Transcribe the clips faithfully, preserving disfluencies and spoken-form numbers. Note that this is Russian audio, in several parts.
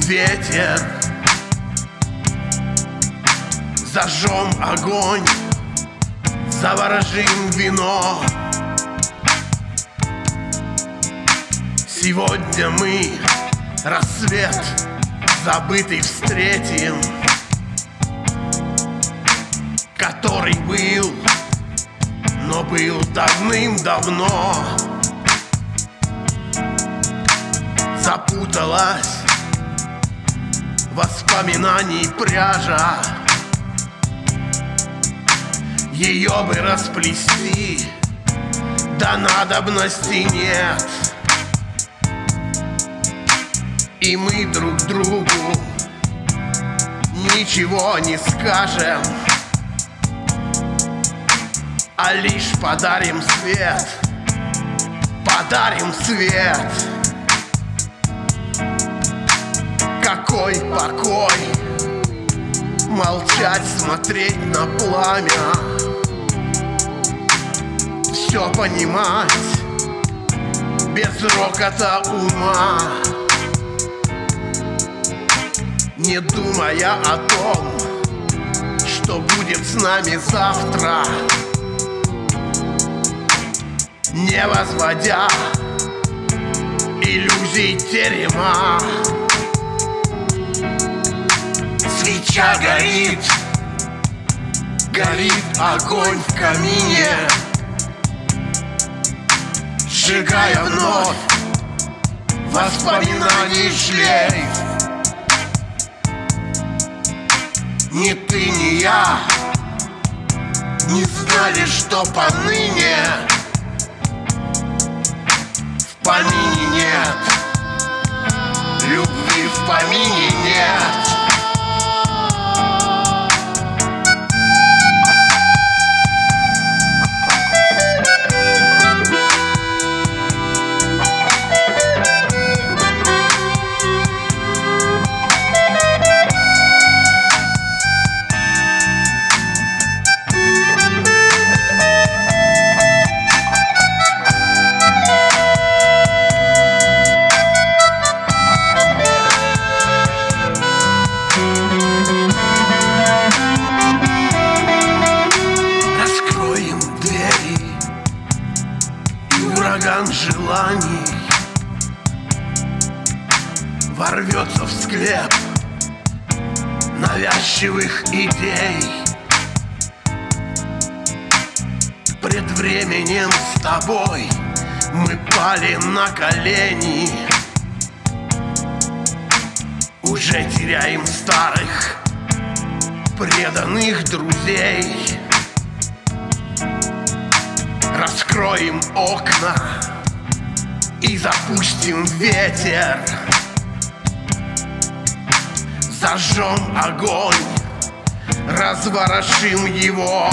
ветер, зажжем огонь, заворожим вино. Сегодня мы рассвет забытый встретим, который был, но был давным-давно. Запуталась воспоминаний пряжа, ее бы расплести, да надобности нет. И мы друг другу ничего не скажем, а лишь подарим свет, подарим свет. Какой покой молчать, смотреть на пламя, все понимать без рокота ума, не думая о том, что будет с нами завтра, не возводя иллюзий терема. Свеча горит, горит огонь в камине, сжигая вновь воспоминаний шлейф. Ни ты, ни я не знали, что поныне в помине нет, любви в помине нет. Ураган желаний ворвется в склеп навязчивых идей. Пред временем с тобой мы пали на колени, уже теряем старых преданных друзей. Раскроем окна и запустим ветер, зажжем огонь, разворошим его.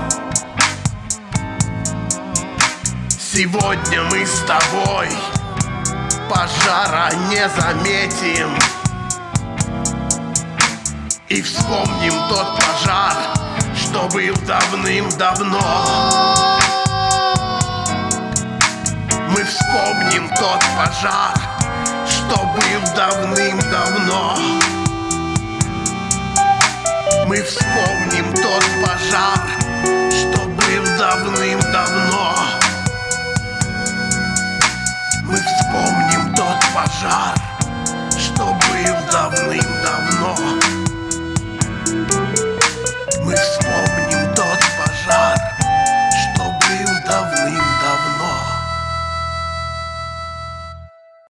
Сегодня мы с тобой пожара не заметим и вспомним тот пожар, что был давным-давно. Мы вспомним тот пожар, что был давным-давно. Мы вспомним тот пожар, что был давным-давно.